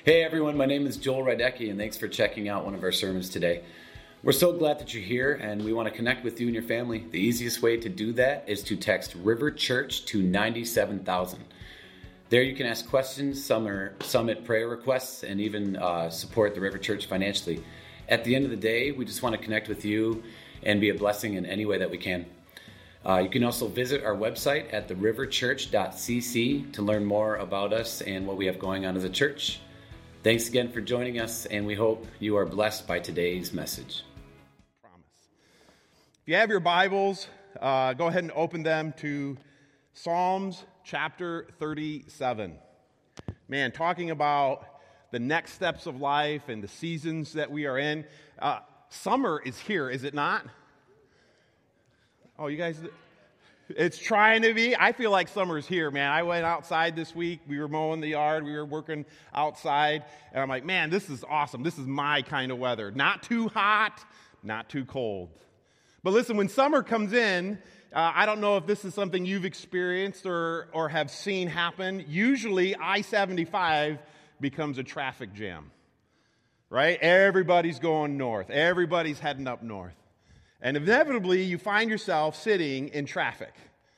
Hey everyone, my name is Joel Rydecki, and thanks for checking out one of our sermons today. We're so glad that you're here, and we want to connect with you and your family. The easiest way to do that is to text River Church to 97,000. There you can ask questions, submit prayer requests, and even support the River Church financially. At the end of the day, we just want to connect with you and be a blessing in any way that we can. You can also visit our website at theriverchurch.cc to learn more about us and what we have going on as a church. Thanks again for joining us, and we hope you are blessed by today's message. Promise. If you have your Bibles, go ahead and open them to Psalms chapter 37. Man, talking about the next steps of life and the seasons that we are in. Summer is here, is it not? Oh, you guys... It's trying to be. I feel like summer's here, man. I went outside this week. We were mowing the yard. We were working outside. And I'm like, man, this is awesome. This is my kind of weather. Not too hot, not too cold. But listen, when summer comes in, I don't know if this is something you've experienced or have seen happen. Usually, I-75 becomes a traffic jam, right? Everybody's going north. Everybody's heading up north. And inevitably, you find yourself sitting in traffic,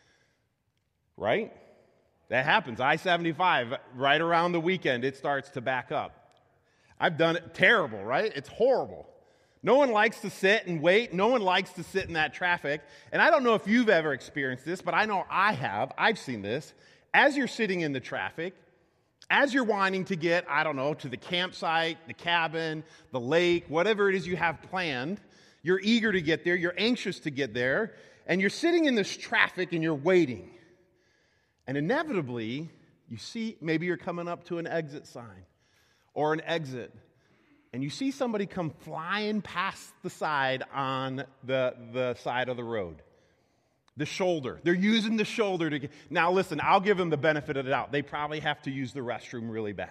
right? That happens. I-75, right around the weekend, it starts to back up. I've done it. Terrible, right? It's horrible. No one likes to sit and wait. No one likes to sit in that traffic. And I don't know if you've ever experienced this, but I know I have. I've seen this. As you're sitting in the traffic, as you're wanting to get, to the campsite, the cabin, the lake, whatever it is you have planned, you're eager to get there, you're anxious to get there, and you're sitting in this traffic and you're waiting. And inevitably, you see, maybe you're coming up to an exit sign or an exit, and you see somebody come flying past the side on the side of the road. The shoulder. They're using the shoulder to get... Now listen, I'll give them the benefit of the doubt. They probably have to use the restroom really bad.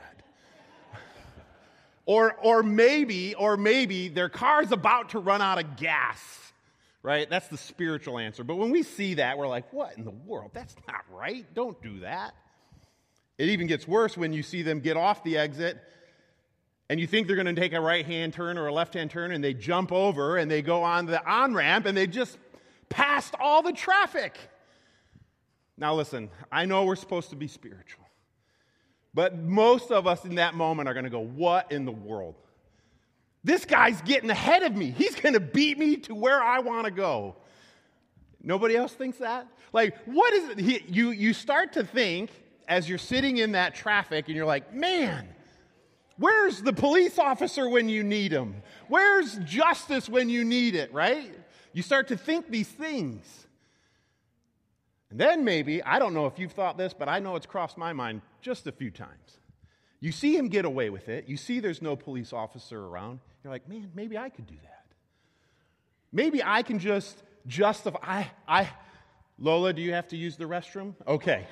Or maybe their car's about to run out of gas, right? That's the spiritual answer. But when we see that, we're like, what in the world? That's not right. Don't do that. It even gets worse when you see them get off the exit and you think they're going to take a right-hand turn or a left-hand turn, and they jump over and they go on the on-ramp and they just passed all the traffic. Now listen, I know we're supposed to be spiritual. But most of us in that moment are going to go, what in the world? This guy's getting ahead of me. He's going to beat me to where I want to go. Nobody else thinks that? Like, what is it? You start to think as you're sitting in that traffic and you're like, man, where's the police officer when you need him? Where's justice when you need it, right? You start to think these things. And then maybe, I don't know if you've thought this, but I know it's crossed my mind just a few times. You see him get away with it. You see there's no police officer around. You're like, man, maybe I could do that. Maybe I can just justify. Lola, do you have to use the restroom? Okay.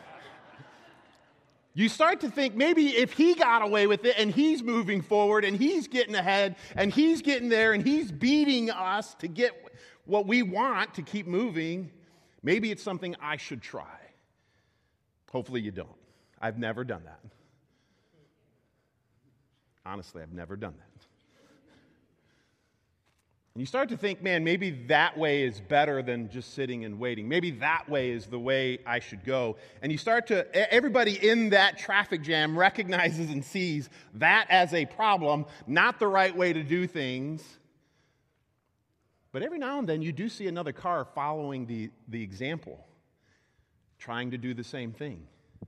You start to think maybe if he got away with it and he's moving forward and he's getting ahead and he's getting there and he's beating us to get what we want to keep moving, maybe it's something I should try. Hopefully you don't. I've never done that. Honestly, I've never done that. And you start to think, man, maybe that way is better than just sitting and waiting. Maybe that way is the way I should go. And you start to, everybody in that traffic jam recognizes and sees that as a problem, not the right way to do things. But every now and then you do see another car following the example, trying to do the same thing.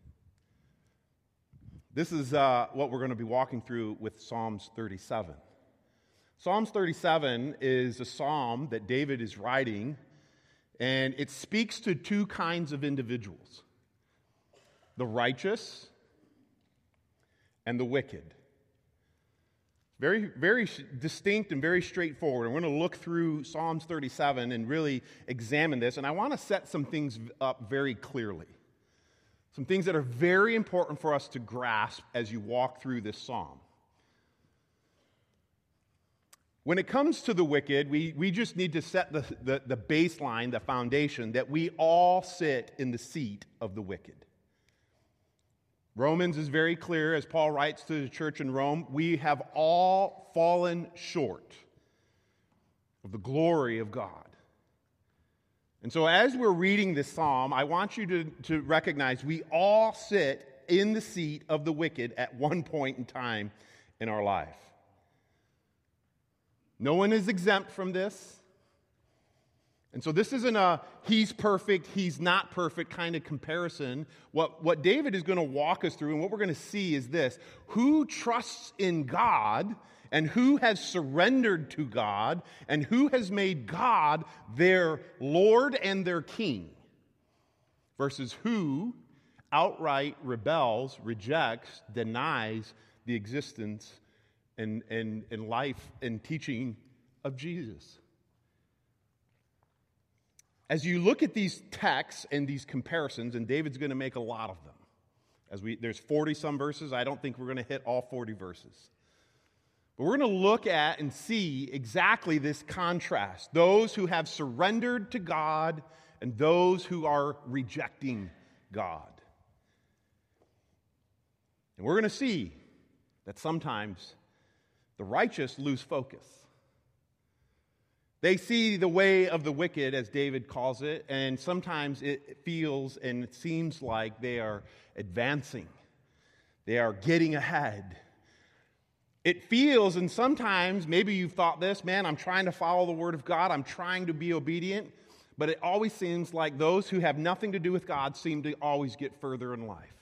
This is what we're going to be walking through with Psalms 37. Psalms 37 is a psalm that David is writing, and it speaks to two kinds of individuals: the righteous and the wicked. Very, very distinct and very straightforward. And we're going to look through Psalms 37 and really examine this. And I want to set some things up very clearly. Some things that are very important for us to grasp as you walk through this psalm. When it comes to the wicked, we just need to set the baseline, the foundation, that we all sit in the seat of the wicked. Romans is very clear, as Paul writes to the church in Rome, we have all fallen short of the glory of God. And so as we're reading this psalm, I want you to recognize we all sit in the seat of the wicked at one point in time in our life. No one is exempt from this. And so this isn't a he's perfect, he's not perfect kind of comparison. What David is going to walk us through and what we're going to see is this: who trusts in God and who has surrendered to God and who has made God their Lord and their King, versus who outright rebels, rejects, denies the existence and life and teaching of Jesus. As you look at these texts and these comparisons, and David's going to make a lot of them. There's 40-some verses. I don't think we're going to hit all 40 verses. But we're going to look at and see exactly this contrast. Those who have surrendered to God and those who are rejecting God. And we're going to see that sometimes the righteous lose focus. They see the way of the wicked, as David calls it, and sometimes it feels and it seems like they are advancing. They are getting ahead. It feels, and sometimes, maybe you've thought this, man, I'm trying to follow the Word of God, I'm trying to be obedient, but it always seems like those who have nothing to do with God seem to always get further in life.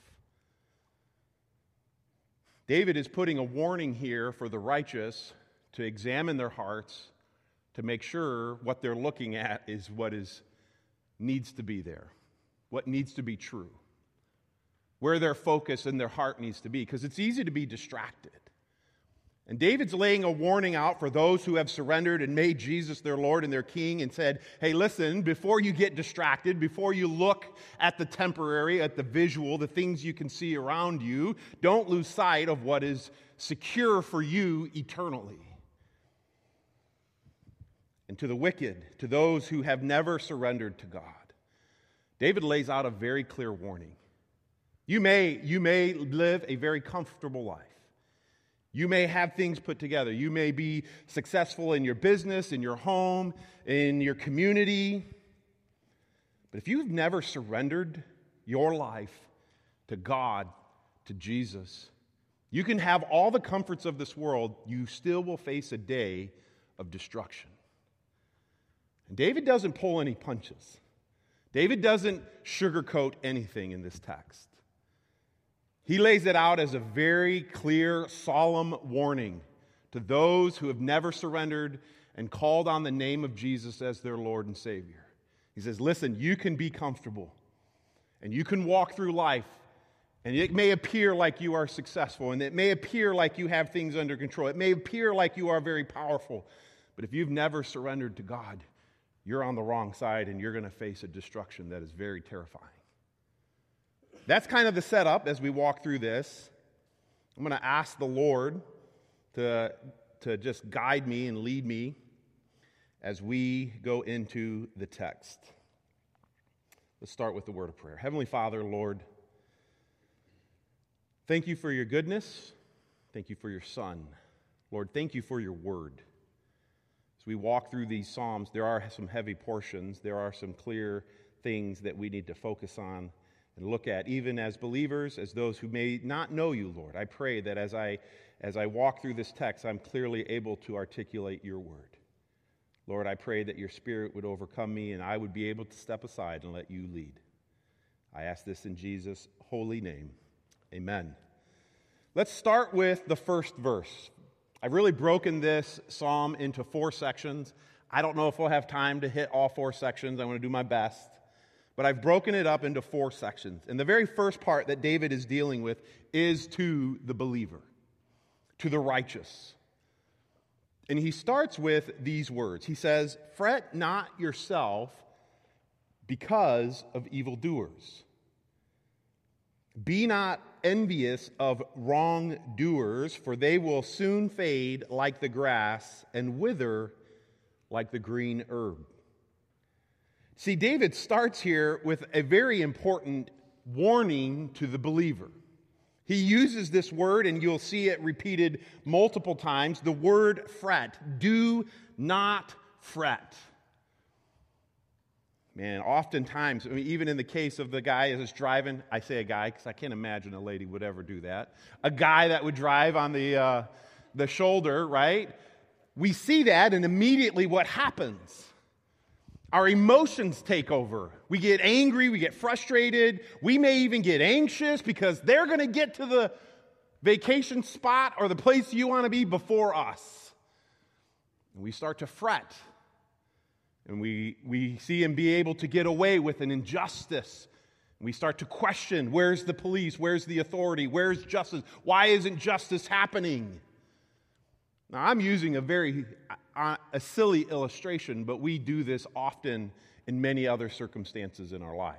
David is putting a warning here for the righteous to examine their hearts, to make sure what they're looking at is what needs to be there, what needs to be true, where their focus and their heart needs to be, because it's easy to be distracted. And David's laying a warning out for those who have surrendered and made Jesus their Lord and their King and said, hey, listen, before you get distracted, before you look at the temporary, at the visual, the things you can see around you, don't lose sight of what is secure for you eternally. And to the wicked, to those who have never surrendered to God, David lays out a very clear warning. You may live a very comfortable life. You may have things put together. You may be successful in your business, in your home, in your community. But if you've never surrendered your life to God, to Jesus, you can have all the comforts of this world. You still will face a day of destruction. And David doesn't pull any punches. David doesn't sugarcoat anything in this text. He lays it out as a very clear, solemn warning to those who have never surrendered and called on the name of Jesus as their Lord and Savior. He says, listen, you can be comfortable and you can walk through life, and it may appear like you are successful, and it may appear like you have things under control. It may appear like you are very powerful, but if you've never surrendered to God, you're on the wrong side and you're going to face a destruction that is very terrifying. That's kind of the setup as we walk through this. I'm going to ask the Lord to just guide me and lead me as we go into the text. Let's start with the word of prayer. Heavenly Father, Lord, thank you for your goodness. Thank you for your Son. Lord, thank you for your word. As we walk through these Psalms, there are some heavy portions. There are some clear things that we need to focus on and look at, even as believers, as those who may not know you, Lord. I pray that as I walk through this text, I'm clearly able to articulate your word. Lord, I pray that your Spirit would overcome me and I would be able to step aside and let you lead. I ask this in Jesus' holy name. Amen. Let's start with the first verse. I've really broken this psalm into 4 sections. I don't know if we'll have time to hit all 4 sections. I'm going to do my best. But I've broken it up into 4 sections. And the very first part that David is dealing with is to the believer, to the righteous. And he starts with these words. He says, "Fret not yourself because of evildoers. Be not envious of wrongdoers, for they will soon fade like the grass and wither like the green herb." See, David starts here with a very important warning to the believer. He uses this word, and you'll see it repeated multiple times, the word fret. Do not fret. Man, oftentimes, even in the case of the guy that's driving, I say a guy because I can't imagine a lady would ever do that. A guy that would drive on the shoulder, right? We see that, and immediately what happens? Our emotions take over. We get angry, we get frustrated, we may even get anxious because they're going to get to the vacation spot or the place you want to be before us. And we start to fret. And we see him be able to get away with an injustice. We start to question, where's the police? Where's the authority? Where's justice? Why isn't justice happening? Now, I'm using a silly illustration, but we do this often in many other circumstances in our life.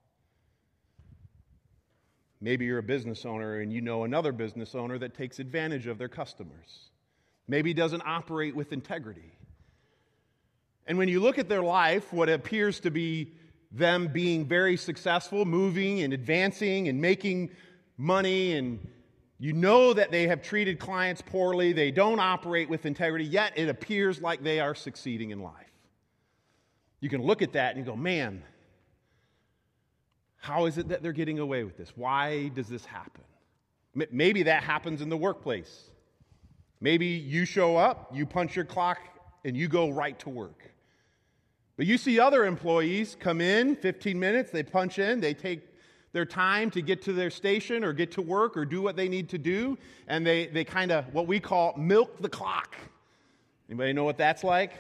Maybe you're a business owner and you know another business owner that takes advantage of their customers. Maybe doesn't operate with integrity. And when you look at their life, what appears to be them being very successful, moving and advancing and making money, and you know that they have treated clients poorly, they don't operate with integrity, yet it appears like they are succeeding in life. You can look at that and you go, man, how is it that they're getting away with this? Why does this happen? Maybe that happens in the workplace. Maybe you show up, you punch your clock, and you go right to work. But you see other employees come in, 15 minutes, they punch in, they take their time to get to their station or get to work or do what they need to do, and they kind of, what we call, milk the clock. Anybody know what that's like?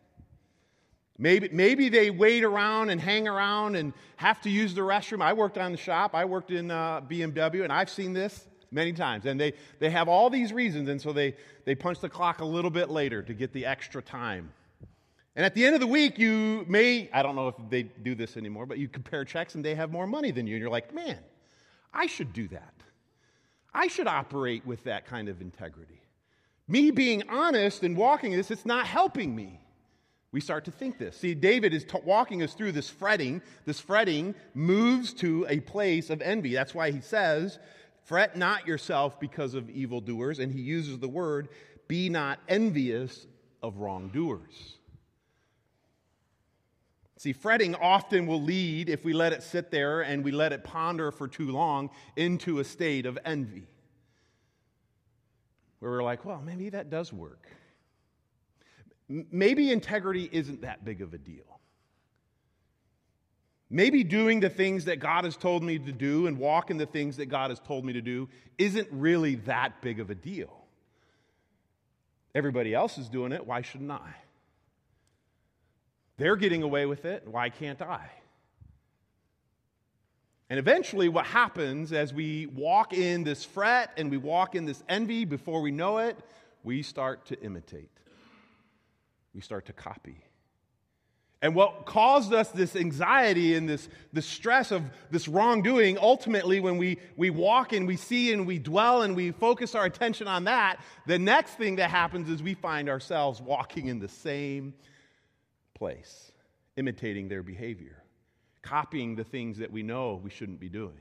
Maybe they wait around and hang around and have to use the restroom. I worked on the shop. I worked in BMW, and I've seen this many times. And they have all these reasons, and so they punch the clock a little bit later to get the extra time. And at the end of the week, you may, I don't know if they do this anymore, but you compare checks and they have more money than you. And you're like, man, I should do that. I should operate with that kind of integrity. Me being honest and walking this, it's not helping me. We start to think this. See, David is walking us through this fretting. This fretting moves to a place of envy. That's why he says, fret not yourself because of evildoers. And he uses the word, be not envious of wrongdoers. See, fretting often will lead, if we let it sit there and we let it ponder for too long, into a state of envy. Where we're like, well, maybe that does work. Maybe integrity isn't that big of a deal. Maybe doing the things that God has told me to do and walk in the things that God has told me to do isn't really that big of a deal. Everybody else is doing it, why shouldn't I? They're getting away with it, why can't I? And eventually what happens as we walk in this fret and we walk in this envy, before we know it, we start to imitate. We start to copy. And what caused us this anxiety and this stress of this wrongdoing, ultimately when we walk and we see and we dwell and we focus our attention on that, the next thing that happens is we find ourselves walking in the same place, imitating their behavior, copying the things that we know we shouldn't be doing.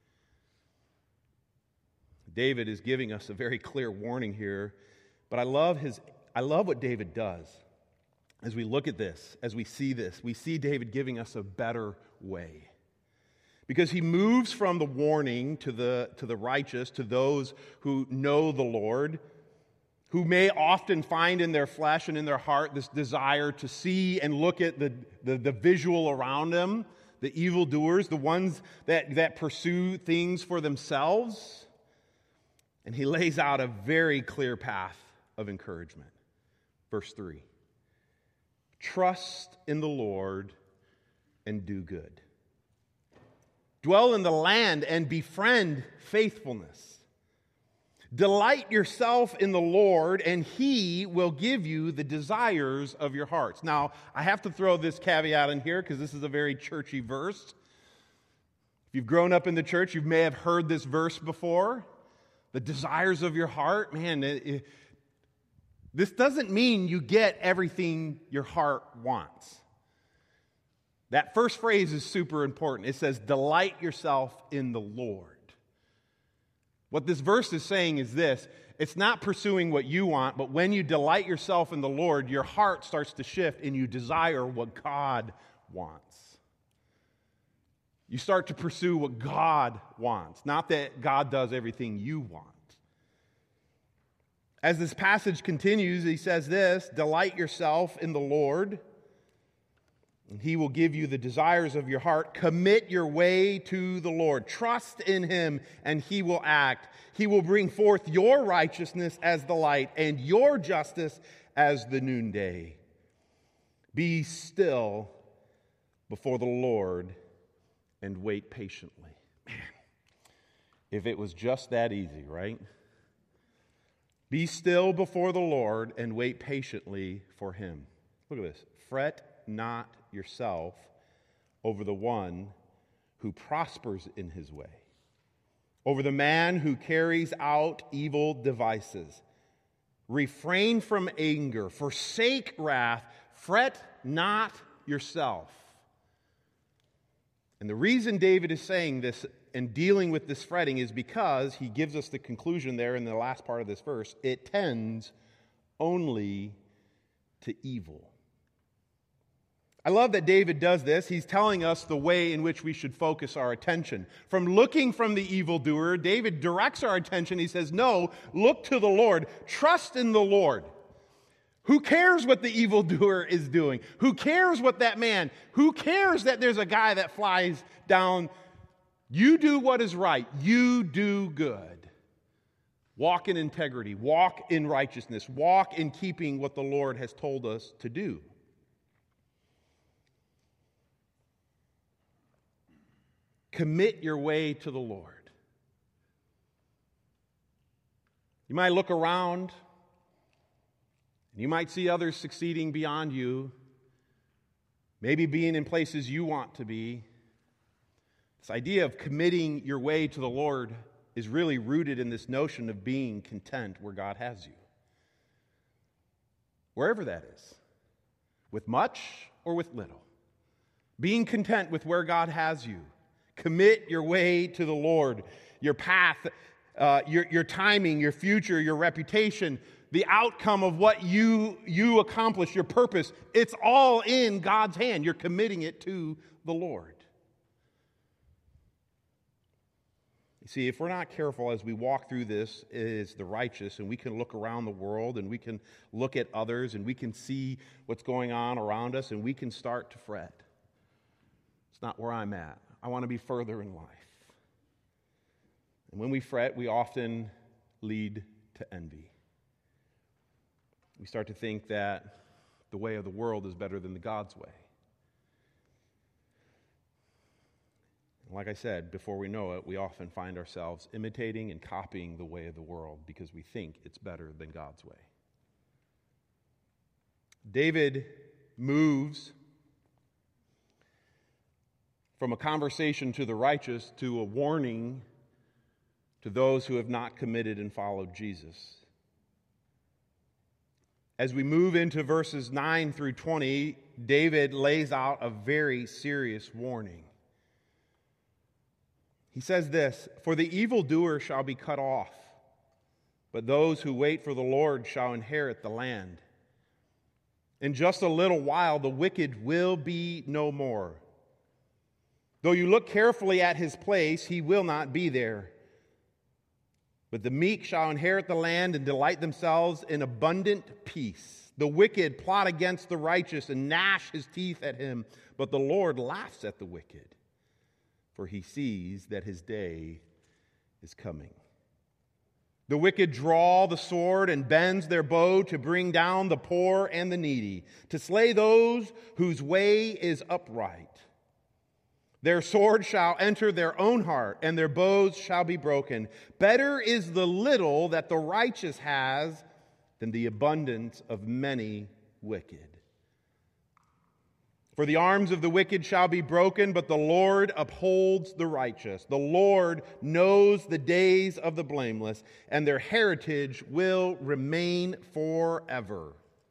David is giving us a very clear warning here, but I love what David does. As we look at this, as we see this, we see David giving us a better way. Because he moves from the warning to the righteous, to those who know the Lord, who may often find in their flesh and in their heart this desire to see and look at the visual around them, the evildoers, the ones that pursue things for themselves. And he lays out a very clear path of encouragement. Verse 3. Trust in the Lord and do good. Dwell in the land and befriend faithfulness. Delight yourself in the Lord, and He will give you the desires of your hearts. Now, I have to throw this caveat in here because this is a very churchy verse. If you've grown up in the church, you may have heard this verse before. The desires of your heart, man, this doesn't mean you get everything your heart wants. That first phrase is super important. It says, delight yourself in the Lord. What this verse is saying is this: it's not pursuing what you want, but when you delight yourself in the Lord, your heart starts to shift and you desire what God wants. You start to pursue what God wants, not that God does everything you want. As this passage continues, he says this: delight yourself in the Lord, and He will give you the desires of your heart. Commit your way to the Lord. Trust in Him, and He will act. He will bring forth your righteousness as the light, and your justice as the noonday. Be still before the Lord and wait patiently. Man, if it was just that easy, right? Be still before the Lord and wait patiently for Him. Look at this. Fret not yourself over the one who prospers in his way, over the man who carries out evil devices. Refrain from anger, forsake wrath, fret not yourself. And the reason David is saying this and dealing with this fretting is because he gives us the conclusion there in the last part of this verse: it tends only to evil. I love that David does this. He's telling us the way in which we should focus our attention. From looking from the evildoer, David directs our attention. He says, no, look to the Lord. Trust in the Lord. Who cares what the evildoer is doing? Who cares what that man? Who cares that there's a guy that flies down? You do what is right. You do good. Walk in integrity. Walk in righteousness. Walk in keeping what the Lord has told us to do. Commit your way to the Lord. You might look around, and you might see others succeeding beyond you, maybe being in places you want to be. This idea of committing your way to the Lord is really rooted in this notion of being content where God has you. Wherever that is, with much or with little. Being content with where God has you. Commit your way to the Lord, your path, your timing, your future, your reputation, the outcome of what you accomplish, your purpose. It's all in God's hand. You're committing it to the Lord. You see, if we're not careful as we walk through this as the righteous, and we can look around the world, and we can look at others, and we can see what's going on around us, and we can start to fret. It's not where I'm at. I want to be further in life. And when we fret, we often lead to envy. We start to think that the way of the world is better than the God's way. And like I said, before we know it, we often find ourselves imitating and copying the way of the world because we think it's better than God's way. David moves from a conversation to the righteous to a warning to those who have not committed and followed Jesus. As we move into verses 9 through 20, David lays out a very serious warning. He says this: "For the evildoer shall be cut off, but those who wait for the Lord shall inherit the land. In just a little while the wicked will be no more. Though you look carefully at his place, he will not be there. But the meek shall inherit the land and delight themselves in abundant peace. The wicked plot against the righteous and gnash his teeth at him, but the Lord laughs at the wicked, for he sees that his day is coming. The wicked draw the sword and bends their bow to bring down the poor and the needy, to slay those whose way is upright. Their sword shall enter their own heart, and their bows shall be broken. Better is the little that the righteous has than the abundance of many wicked. For the arms of the wicked shall be broken, but the Lord upholds the righteous. The Lord knows the days of the blameless, and their heritage will remain forever.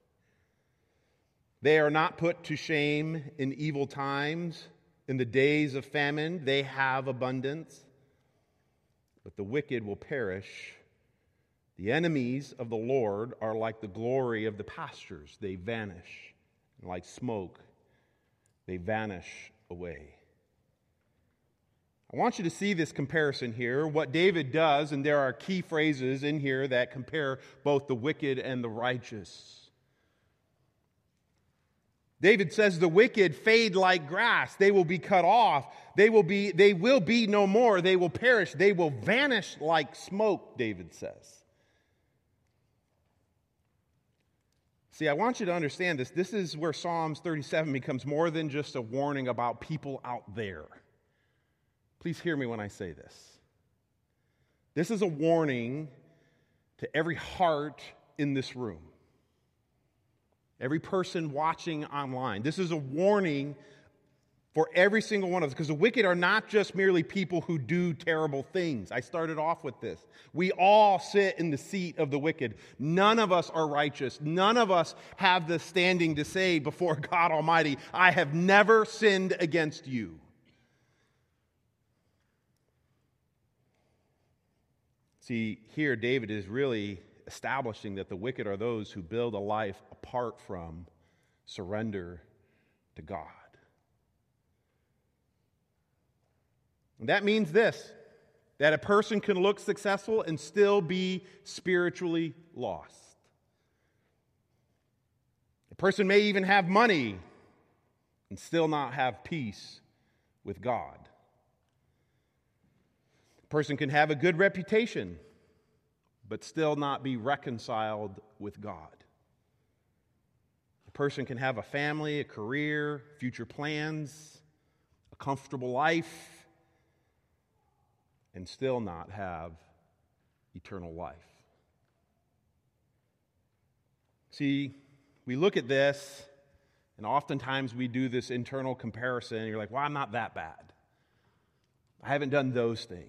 They are not put to shame in evil times. In the days of famine, they have abundance. but the wicked will perish. The enemies of the Lord are like the glory of the pastures. They vanish. And like smoke, they vanish away. I want you to see this comparison here, what David does, and there are key phrases in here that compare both the wicked and the righteous. David says the wicked fade like grass. They will be cut off. They will be no more. They will perish. They will vanish like smoke, David says. See, I want you to understand this. This is where Psalms 37 becomes more than just a warning about people out there. Please hear me when I say this. This is a warning to every heart in this room. Every person watching online. This is a warning for every single one of us, because the wicked are not just merely people who do terrible things. I started off with this. We all sit in the seat of the wicked. None of us are righteous. None of us have the standing to say before God Almighty, I have never sinned against you. See, here David is really establishing that the wicked are those who build a life apart from surrender to God. And that means this, that a person can look successful and still be spiritually lost. A person may even have money and still not have peace with God. A person can have a good reputation but still not be reconciled with God. A person can have a family, a career, future plans, a comfortable life, and still not have eternal life. See, we look at this, and oftentimes we do this internal comparison, and you're like, well, I'm not that bad. I haven't done those things.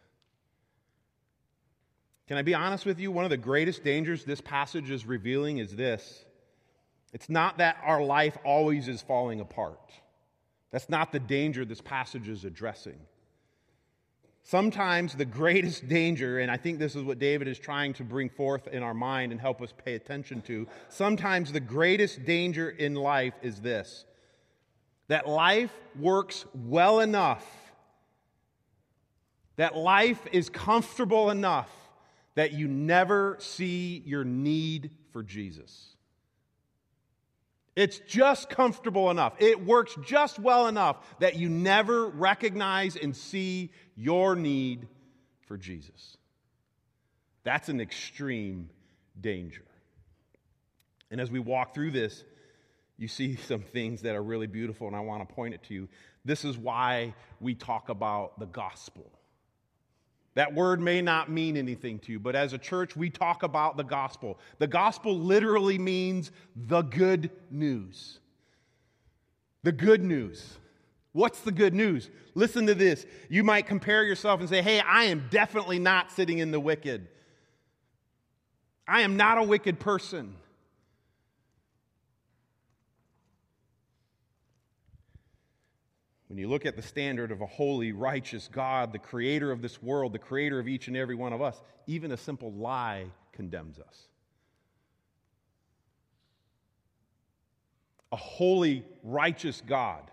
Can I be honest with you? One of the greatest dangers this passage is revealing is this. It's not that our life always is falling apart. That's not the danger this passage is addressing. Sometimes the greatest danger, and I think this is what David is trying to bring forth in our mind and help us pay attention to, sometimes the greatest danger in life is this, that life works well enough, that life is comfortable enough that you never see your need for Jesus. It's just comfortable enough. It works just well enough that you never recognize and see your need for Jesus. That's an extreme danger. And as we walk through this, you see some things that are really beautiful, and I want to point it to you. This is why we talk about the gospel. That word may not mean anything to you, but as a church, we talk about the gospel. The gospel literally means the good news. The good news. What's the good news? Listen to this. You might compare yourself and say, hey, I am definitely not sitting in the wicked. I am not a wicked person. When you look at the standard of a holy, righteous God, the creator of this world, the creator of each and every one of us, even a simple lie condemns us. A holy, righteous God.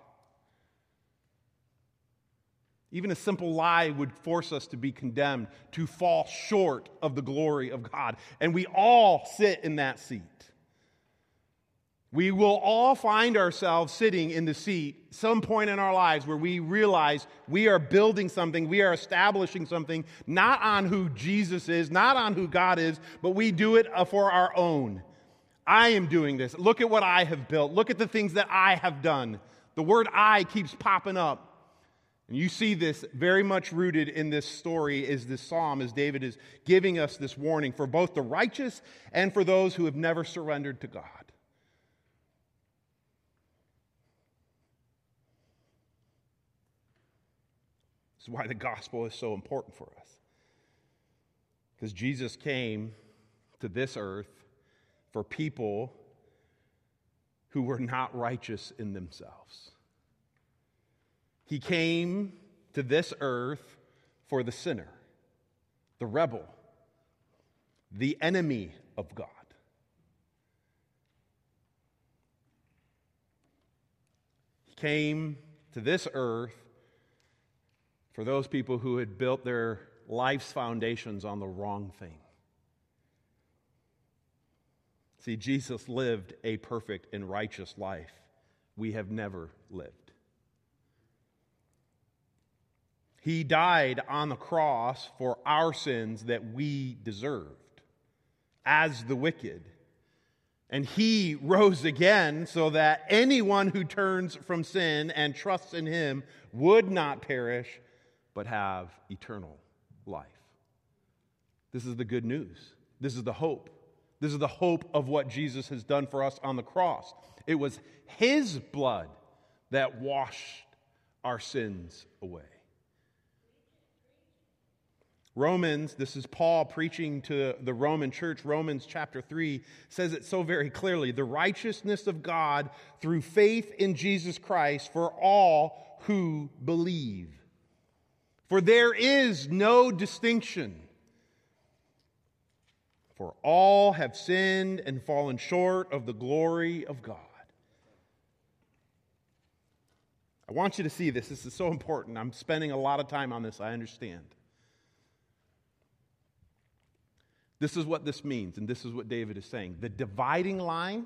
Even a simple lie would force us to be condemned, to fall short of the glory of God. And we all sit in that seat. We will all find ourselves sitting in the seat some point in our lives where we realize we are building something, we are establishing something, not on who Jesus is, not on who God is, but we do it for our own. I am doing this. Look at what I have built. Look at the things that I have done. The word I keeps popping up. And you see this very much rooted in this story, is this psalm, as David is giving us this warning for both the righteous and for those who have never surrendered to God. This is why the gospel is so important for us. Because Jesus came to this earth for people who were not righteous in themselves. He came to this earth for the sinner. the rebel, the enemy of God. He came to this earth for those people who had built their life's foundations on the wrong thing. See, Jesus lived a perfect and righteous life we have never lived. He died on the cross for our sins that we deserved as the wicked. And he rose again so that anyone who turns from sin and trusts in him would not perish, but have eternal life. This is the good news. This is the hope. This is the hope of what Jesus has done for us on the cross. It was his blood that washed our sins away. Romans, this is Paul preaching to the Roman church. Romans chapter 3 says it so very clearly. The righteousness of God through faith in Jesus Christ for all who believe. For there is no distinction. For all have sinned and fallen short of the glory of God. I want you to see this. This is so important. I'm spending a lot of time on this, I understand. This is what this means, and this is what David is saying. The dividing line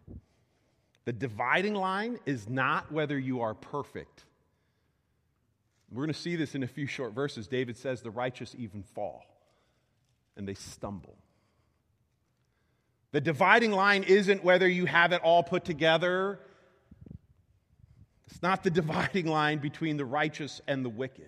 is not whether you are perfect. We're going to see this in a few short verses. David says the righteous even fall, and they stumble. The dividing line isn't whether you have it all put together. It's not the dividing line between the righteous and the wicked.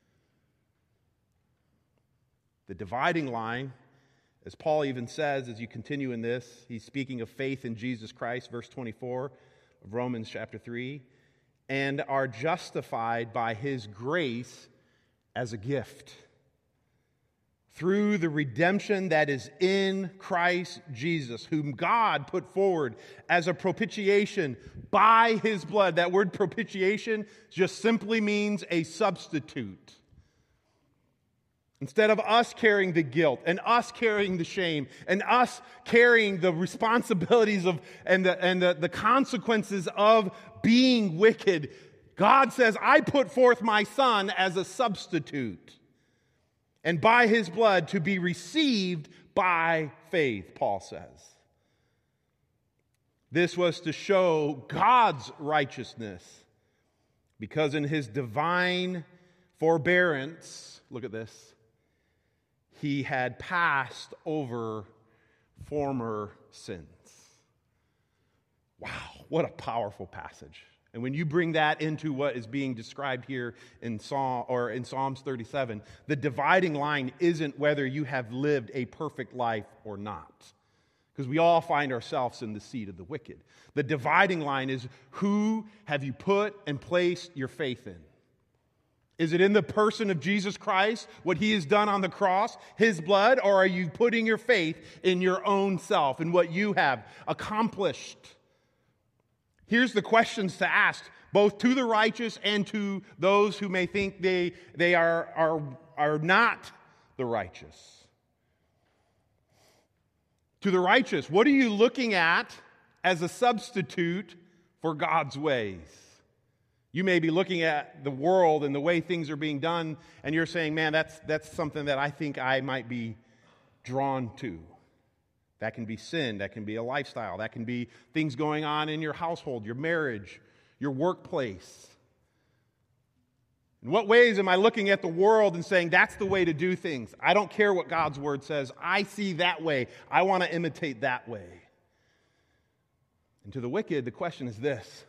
The dividing line, as Paul even says, as you continue in this, he's speaking of faith in Jesus Christ, verse 24 of Romans chapter 3, and are justified by his grace as a gift through the redemption that is in Christ Jesus, whom God put forward as a propitiation by his blood. That word propitiation just simply means a substitute. Instead of us carrying the guilt and us carrying the shame and us carrying the responsibilities of and the consequences of being wicked, God says, I put forth my Son as a substitute. And by his blood to be received by faith, Paul says. This was to show God's righteousness, because in his divine forbearance, look at this, he had passed over former sins. Wow, what a powerful passage. And when you bring that into what is being described here in Psalms 37, the dividing line isn't whether you have lived a perfect life or not. Because we all find ourselves in the seat of the wicked. The dividing line is, who have you put and placed your faith in? Is it in the person of Jesus Christ, what he has done on the cross, his blood, or are you putting your faith in your own self and what you have accomplished? Here's the questions to ask, both to the righteous and to those who may think they are not the righteous. To the righteous, what are you looking at as a substitute for God's ways? You may be looking at the world and the way things are being done, and you're saying, man, that's something that I think I might be drawn to. That can be sin, that can be a lifestyle, that can be things going on in your household, your marriage, your workplace. In what ways am I looking at the world and saying, that's the way to do things? I don't care what God's word says. I see that way. I want to imitate that way. And to the wicked, the question is this.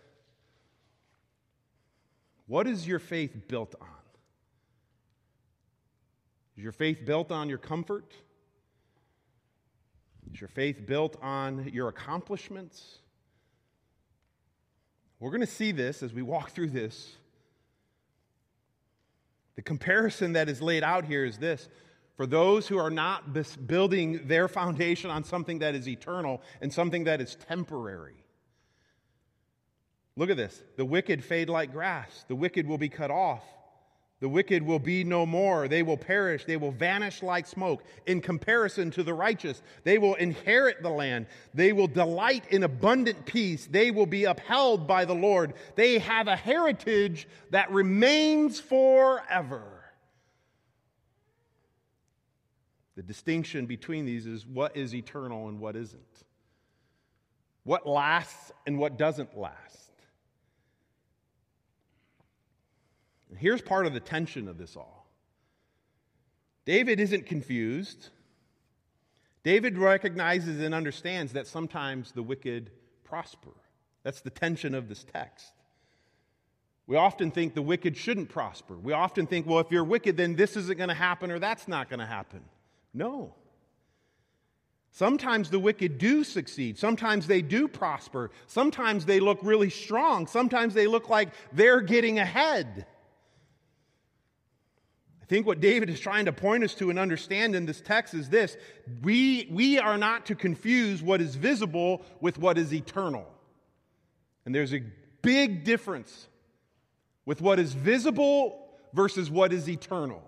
What is your faith built on? Is your faith built on your comfort? Is your faith built on your accomplishments? We're going to see this as we walk through this. The comparison that is laid out here is this. For those who are not building their foundation on something that is eternal and something that is temporary. Look at this. The wicked fade like grass. The wicked will be cut off. The wicked will be no more. They will perish. They will vanish like smoke. In comparison to the righteous, they will inherit the land. They will delight in abundant peace. They will be upheld by the Lord. They have a heritage that remains forever. The distinction between these is what is eternal and what isn't. What lasts and what doesn't last. Here's part of the tension of this all. David isn't confused. David recognizes and understands that sometimes the wicked prosper. That's the tension of this text. We often think the wicked shouldn't prosper. We often think, well, if you're wicked, then this isn't going to happen or that's not going to happen. No. Sometimes the wicked do succeed. Sometimes they do prosper. Sometimes they look really strong. Sometimes they look like they're getting ahead. I think what David is trying to point us to and understand in this text is this. We are not to confuse what is visible with what is eternal. And there's a big difference with what is visible versus what is eternal.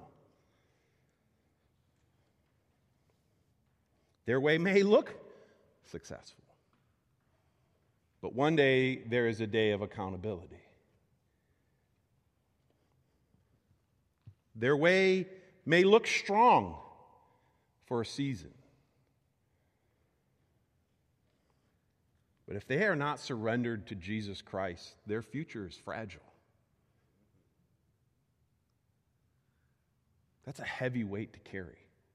Their way may look successful, but one day there is a day of accountability. Their way may look strong for a season, but if they are not surrendered to Jesus Christ, their future is fragile. That's a heavy weight to carry.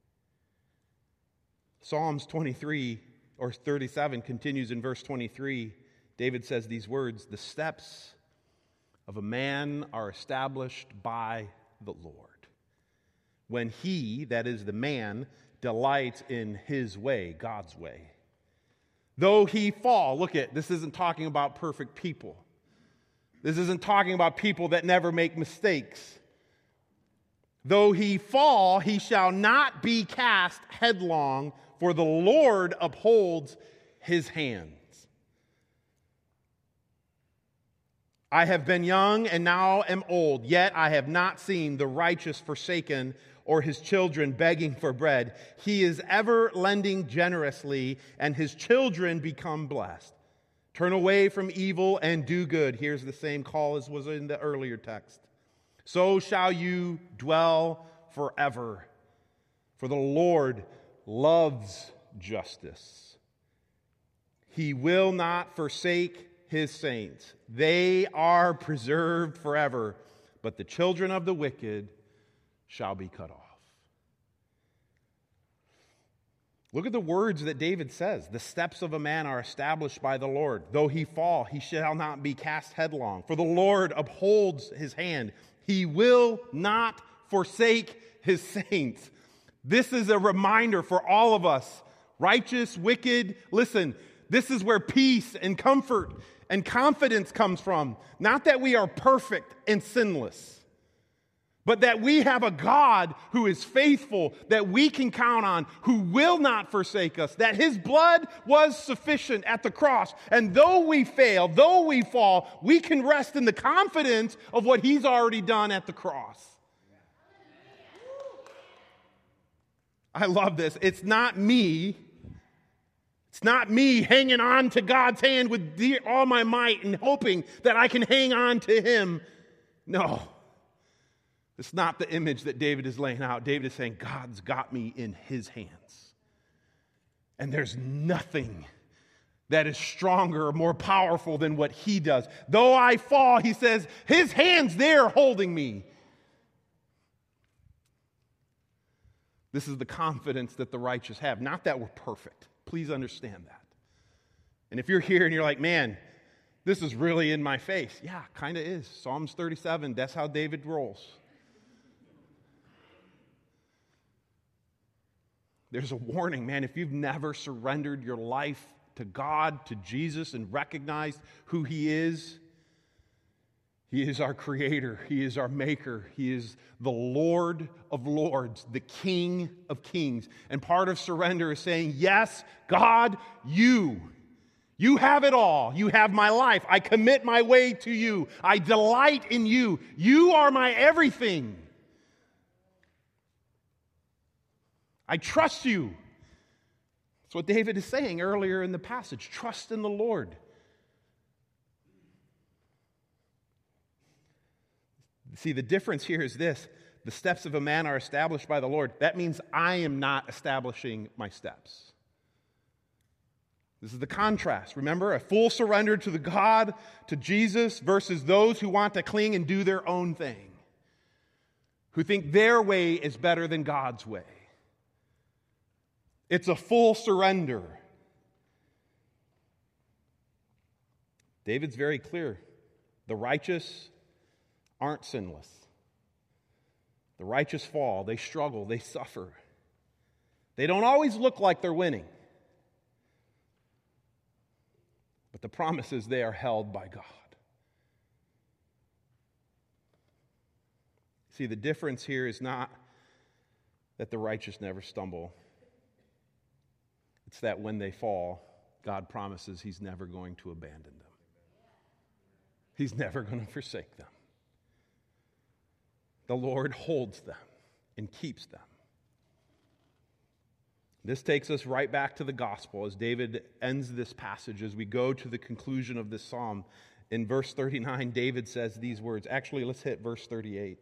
Psalms 23 or 37 continues in verse 23. David says these words, "The steps of a man are established by the Lord. When he, that is the man, delights in his way," God's way. "Though he fall," look at, this isn't talking about perfect people. This isn't talking about people that never make mistakes. "Though he fall, he shall not be cast headlong, for the Lord upholds his hands. I have been young and now am old, yet I have not seen the righteous forsaken or his children begging for bread. He is ever lending generously, and his children become blessed. Turn away from evil and do good." Here's the same call as was in the earlier text. "So shall you dwell forever. For the Lord loves justice. He will not forsake his saints. They are preserved forever, but the children of the wicked shall be cut off." Look at the words that David says. "The steps of a man are established by the Lord. Though he fall, he shall not be cast headlong. For the Lord upholds his hand. He will not forsake his saints." This is a reminder for all of us, righteous, wicked. Listen, this is where peace and comfort and confidence comes from. Not that we are perfect and sinless, but that we have a God who is faithful, that we can count on, who will not forsake us, that his blood was sufficient at the cross. And though we fail, though we fall, we can rest in the confidence of what he's already done at the cross. I love this. It's not me. It's not me hanging on to God's hand with all my might and hoping that I can hang on to him. No. It's not the image that David is laying out. David is saying, God's got me in his hands. And there's nothing that is stronger or more powerful than what he does. Though I fall, he says, his hand's there holding me. This is the confidence that the righteous have. Not that we're perfect. Please understand that. And if you're here and you're like, man, this is really in my face. Yeah, kind of is. Psalms 37, that's how David rolls. There's a warning, man. If you've never surrendered your life to God, to Jesus, and recognized who he is our creator. He is our maker. He is the Lord of lords, the King of kings. And part of surrender is saying, yes, God, you have it all. You have my life. I commit my way to you. I delight in you. You are my everything. I trust you. That's what David is saying earlier in the passage. Trust in the Lord. See, the difference here is this. The steps of a man are established by the Lord. That means I am not establishing my steps. This is the contrast. Remember, a full surrender to the God, to Jesus, versus those who want to cling and do their own thing, who think their way is better than God's way. It's a full surrender. David's very clear. The righteous aren't sinless. The righteous fall, they struggle, they suffer. They don't always look like they're winning. But the promise is they are held by God. See, the difference here is not that the righteous never stumble. It's that when they fall, God promises He's never going to abandon them. He's never going to forsake them. The Lord holds them and keeps them. This takes us right back to the gospel as David ends this passage. As we go to the conclusion of this psalm, in verse 39, David says these words. Actually, let's hit verse 38.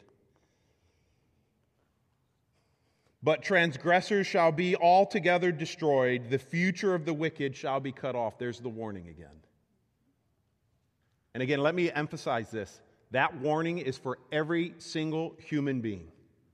But transgressors shall be altogether destroyed. The future of the wicked shall be cut off. There's the warning again. And again, let me emphasize this. That warning is for every single human being.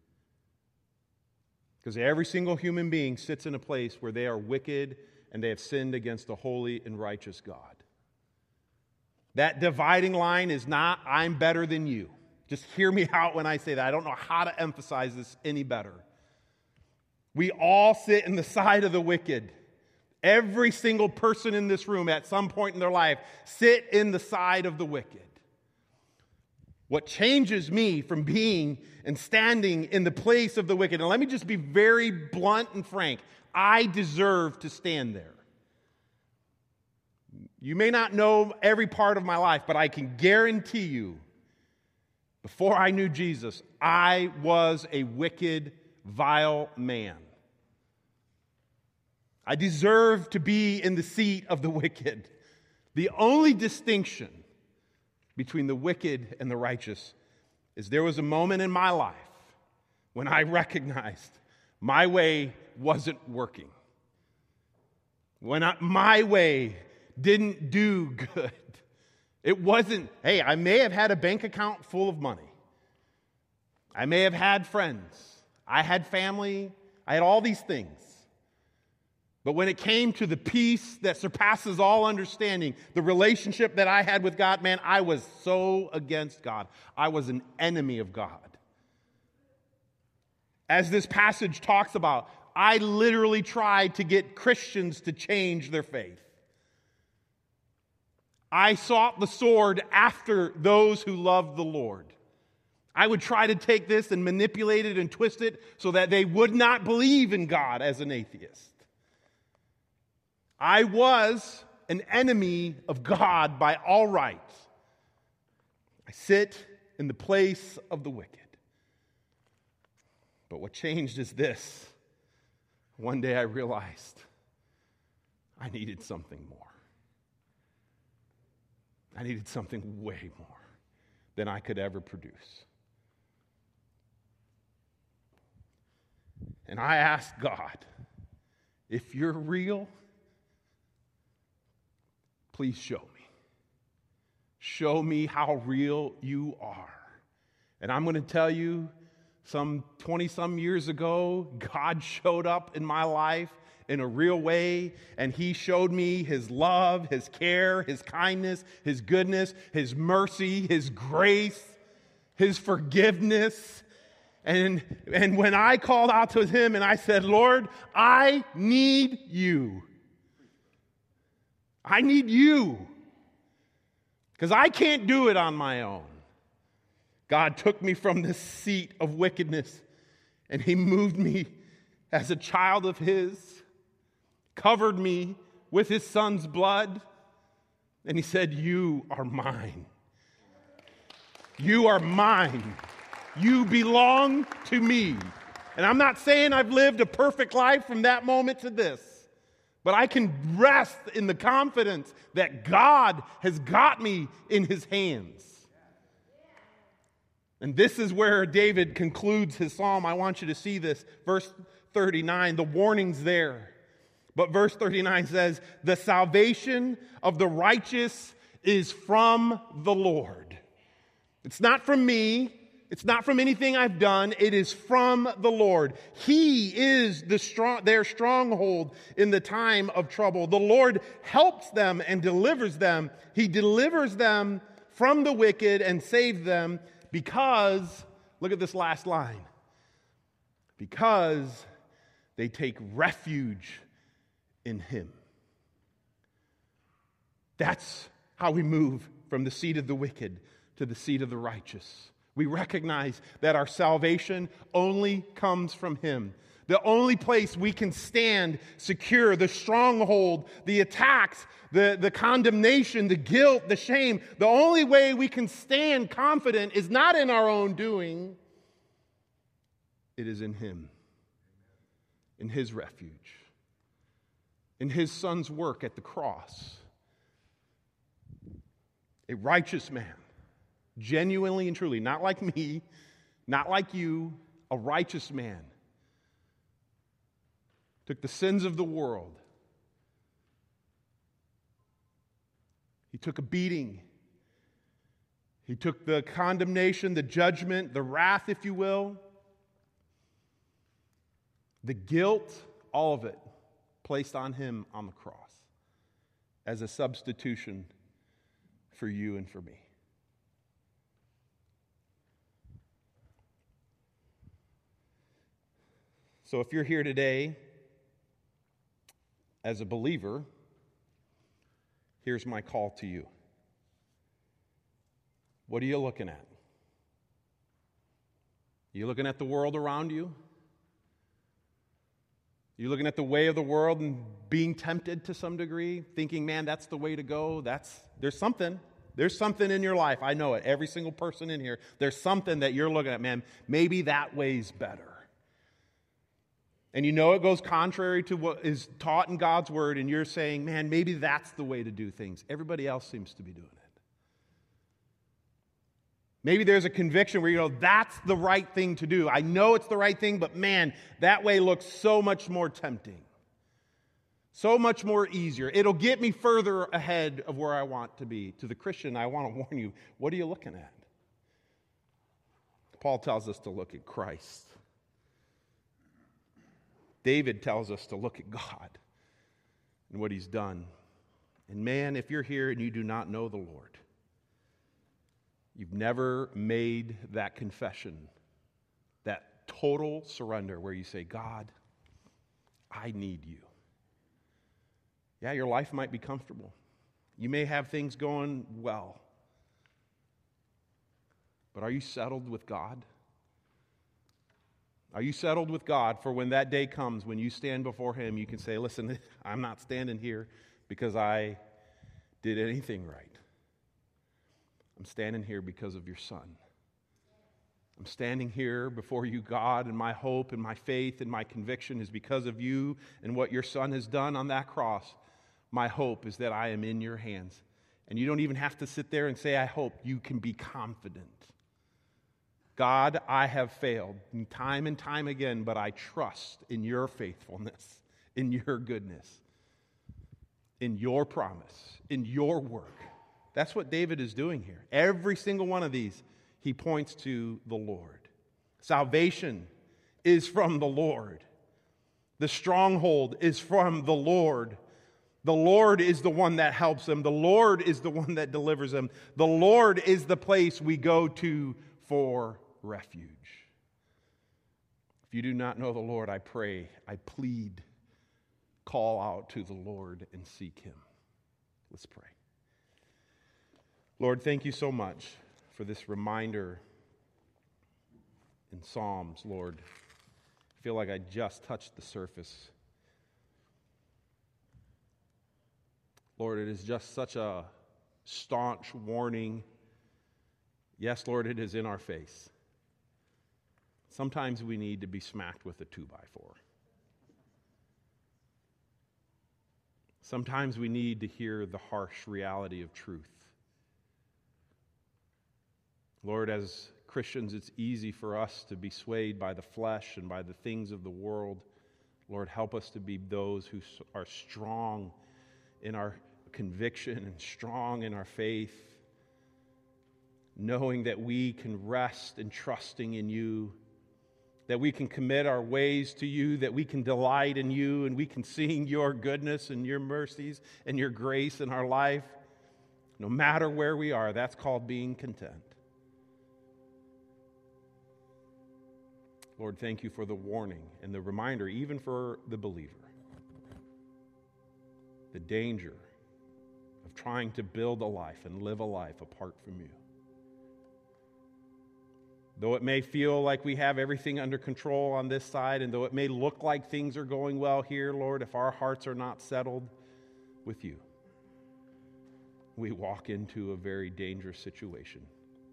Because every single human being sits in a place where they are wicked and they have sinned against a holy and righteous God. That dividing line is not, I'm better than you. Just hear me out when I say that. I don't know how to emphasize this any better. We all sit in the side of the wicked. Every single person in this room at some point in their life sit in the side of the wicked. What changes me from being and standing in the place of the wicked, and let me just be very blunt and frank, I deserve to stand there. You may not know every part of my life, but I can guarantee you, before I knew Jesus, I was a wicked, vile man. I deserve to be in the seat of the wicked. The only distinction between the wicked and the righteous is there was a moment in my life when I recognized my way wasn't working. When my way didn't do good. It wasn't, hey, I may have had a bank account full of money. I may have had friends. I had family. I had all these things. But when it came to the peace that surpasses all understanding, the relationship that I had with God, man, I was so against God. I was an enemy of God. As this passage talks about, I literally tried to get Christians to change their faith. I sought the sword after those who loved the Lord. I would try to take this and manipulate it and twist it so that they would not believe in God as an atheist. I was an enemy of God by all rights. I sit in the place of the wicked. But what changed is this. One day I realized I needed something more. I needed something way more than I could ever produce. And I asked God, if you're real, please show me. Show me how real you are. And I'm going to tell you, some 20-some years ago, God showed up in my life in a real way, and He showed me His love, His care, His kindness, His goodness, His mercy, His grace, His forgiveness. And when I called out to Him and I said, Lord, I need you. I need you. Because I can't do it on my own. God took me from this seat of wickedness and He moved me as a child of His, covered me with His Son's blood, and He said, you are mine. You are mine. You belong to me. And I'm not saying I've lived a perfect life from that moment to this, but I can rest in the confidence that God has got me in his hands. And this is where David concludes his psalm. I want you to see this. Verse 39, the warning's there. But verse 39 says, the salvation of the righteous is from the Lord. It's not from me. It's not from anything I've done. It is from the Lord. He is their stronghold in the time of trouble. The Lord helps them and delivers them. He delivers them from the wicked and saves them because, look at this last line, because they take refuge in him. That's how we move from the seat of the wicked to the seat of the righteous. We recognize that our salvation only comes from him. The only place we can stand secure, the stronghold, the attacks, the condemnation, the guilt, the shame, the only way we can stand confident is not in our own doing. It is in him, in his refuge, in his son's work at the cross. A righteous man, genuinely and truly, not like me, not like you, a righteous man, took the sins of the world. He took a beating. He took the condemnation, the judgment, the wrath, if you will, the guilt, all of it placed on him on the cross as a substitution for you and for me. So if you're here today as a believer, here's my call to you. What are you looking at? Are you looking at the world around you? Are you looking at the way of the world and being tempted to some degree, thinking, man, that's the way to go? There's something in your life. I know it. Every single person in here, there's something that you're looking at, man, maybe that way's better. And you know it goes contrary to what is taught in God's word, and you're saying, man, maybe that's the way to do things. Everybody else seems to be doing it. Maybe there's a conviction where you go, that's the right thing to do. I know it's the right thing, but man, that way looks so much more tempting. So much more easier. It'll get me further ahead of where I want to be. To the Christian, I want to warn you, what are you looking at? Paul tells us to look at Christ. David tells us to look at God and what he's done. And man, if you're here and you do not know the Lord, you've never made that confession, that total surrender where you say, God, I need you. Yeah, your life might be comfortable. You may have things going well. But are you settled with God? Are you settled with God for when that day comes, when you stand before him, you can say, listen, I'm not standing here because I did anything right. I'm standing here because of your Son. I'm standing here before you, God, and my hope and my faith and my conviction is because of you and what your Son has done on that cross. My hope is that I am in your hands. And you don't even have to sit there and say, I hope. You can be confident. God, I have failed time and time again, but I trust in your faithfulness, in your goodness, in your promise, in your work. That's what David is doing here. Every single one of these, he points to the Lord. Salvation is from the Lord. The stronghold is from the Lord. The Lord is the one that helps them. The Lord is the one that delivers them. The Lord is the place we go to for refuge. If you do not know the Lord, I pray, I plead, call out to the Lord and seek him. Let's pray. Lord, thank you so much for this reminder in Psalms, Lord. I feel like I just touched the surface. Lord, it is just such a staunch warning. Yes, Lord, it is in our face. Sometimes we need to be smacked with a 2x4. Sometimes we need to hear the harsh reality of truth. Lord, as Christians, it's easy for us to be swayed by the flesh and by the things of the world. Lord, help us to be those who are strong in our conviction and strong in our faith, knowing that we can rest in trusting in you, that we can commit our ways to you, that we can delight in you, and we can sing your goodness and your mercies and your grace in our life, no matter where we are. That's called being content. Lord, thank you for the warning and the reminder, even for the believer, the danger of trying to build a life and live a life apart from you. Though it may feel like we have everything under control on this side, and though it may look like things are going well here, Lord, if our hearts are not settled with you, we walk into a very dangerous situation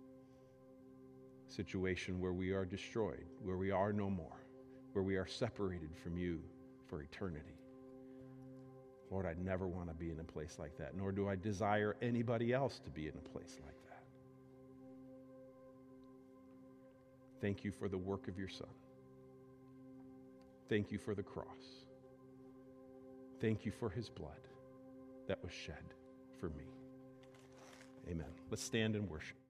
where we are destroyed, where we are no more, where we are separated from you for eternity. Lord, I never want to be in a place like that, nor do I desire anybody else to be in a place like that. Thank you for the work of your Son. Thank you for the cross. Thank you for his blood that was shed for me. Amen. Let's stand and worship.